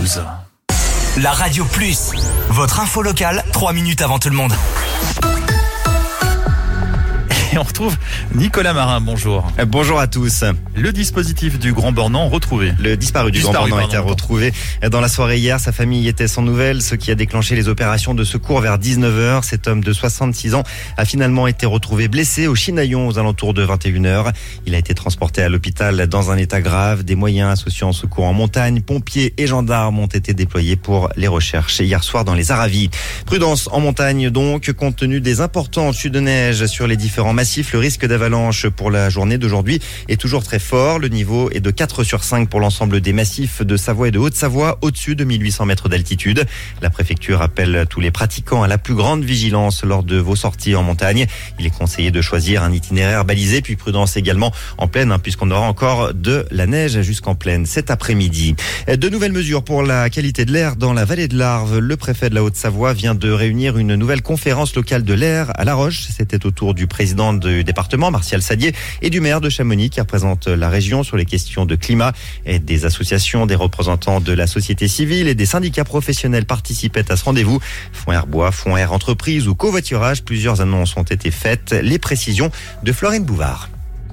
12. La Radio Plus, votre info locale, 3 minutes avant tout le monde. Et on retrouve Nicolas Marin, bonjour. Bonjour à tous. Le dispositif du Grand Bornand retrouvé. Le disparu du Grand Bornand a été retrouvé dans la soirée hier. Sa famille était sans nouvelles, ce qui a déclenché les opérations de secours vers 19h. Cet homme de 66 ans a finalement été retrouvé blessé au Chinaillon aux alentours de 21h. Il a été transporté à l'hôpital dans un état grave. Des moyens associant secours en montagne, pompiers et gendarmes ont été déployés pour les recherches hier soir dans les Aravis. Prudence en montagne donc, compte tenu des importantes chutes de neige sur les différents massifs. Le risque d'avalanche pour la journée d'aujourd'hui est toujours très fort. Le niveau est de 4 sur 5 pour l'ensemble des massifs de Savoie et de Haute-Savoie, au-dessus de 1800 mètres d'altitude. La préfecture appelle tous les pratiquants à la plus grande vigilance lors de vos sorties en montagne. Il est conseillé de choisir un itinéraire balisé, puis prudence également en plaine, puisqu'on aura encore de la neige jusqu'en plaine cet après-midi. De nouvelles mesures pour la qualité de l'air dans la vallée de l'Arve. Le préfet de la Haute-Savoie vient de réunir une nouvelle conférence locale de l'air à La Roche. C'était au tour du président du département, Martial Sadier, et du maire de Chamonix qui représente la région sur les questions de climat. Et des associations, des représentants de la société civile et des syndicats professionnels participaient à ce rendez-vous. Fonds Air Bois, Fonds Air Entreprise ou covoiturage, plusieurs annonces ont été faites. Les précisions de Florine Bouvard.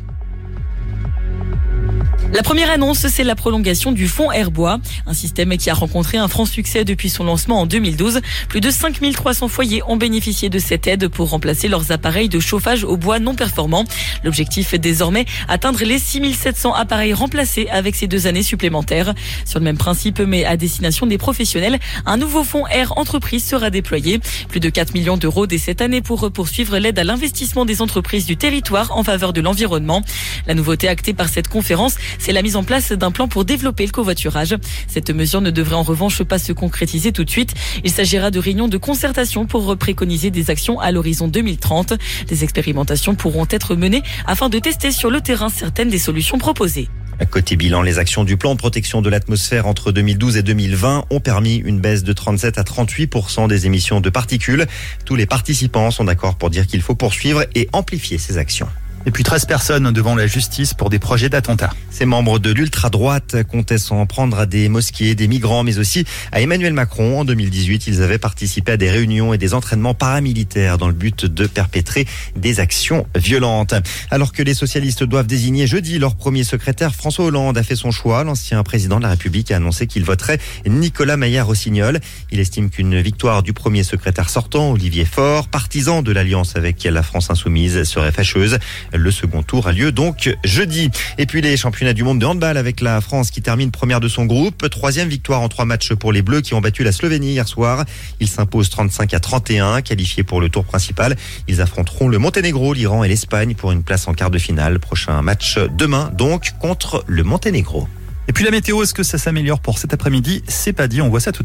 La première annonce, c'est la prolongation du fonds Air Bois, un système qui a rencontré un franc succès depuis son lancement en 2012. Plus de 5300 foyers ont bénéficié de cette aide pour remplacer leurs appareils de chauffage au bois non performants. L'objectif est désormais atteindre les 6700 appareils remplacés avec ces 2 années supplémentaires. Sur le même principe, mais à destination des professionnels, un nouveau fonds Air Entreprise sera déployé. Plus de 4 millions d'euros dès cette année pour poursuivre l'aide à l'investissement des entreprises du territoire en faveur de l'environnement. La nouveauté actée par cette conférence, c'est la mise en place d'un plan pour développer le covoiturage. Cette mesure ne devrait en revanche pas se concrétiser tout de suite. Il s'agira de réunions de concertation pour préconiser des actions à l'horizon 2030. Des expérimentations pourront être menées afin de tester sur le terrain certaines des solutions proposées. Côté bilan, les actions du plan de protection de l'atmosphère entre 2012 et 2020 ont permis une baisse de 37 à 38% des émissions de particules. Tous les participants sont d'accord pour dire qu'il faut poursuivre et amplifier ces actions. Et puis 13 personnes devant la justice pour des projets d'attentat. Ces membres de l'ultra-droite comptaient s'en prendre à des mosquées, des migrants, mais aussi à Emmanuel Macron. En 2018, ils avaient participé à des réunions et des entraînements paramilitaires dans le but de perpétrer des actions violentes. Alors que les socialistes doivent désigner jeudi leur premier secrétaire, François Hollande a fait son choix. L'ancien président de la République a annoncé qu'il voterait Nicolas Maillard-Rossignol. Il estime qu'une victoire du premier secrétaire sortant, Olivier Faure, partisan de l'alliance avec la France Insoumise, serait fâcheuse. Le second tour a lieu donc jeudi. Et puis les championnats du monde de handball avec la France qui termine première de son groupe. 3e victoire en 3 matchs pour les Bleus qui ont battu la Slovénie hier soir. Ils s'imposent 35-31, qualifiés pour le tour principal. Ils affronteront le Monténégro, l'Iran et l'Espagne pour une place en quart de finale. Prochain match demain donc contre le Monténégro. Et puis la météo, est-ce que ça s'améliore pour cet après-midi? C'est pas dit, on voit ça tout de suite.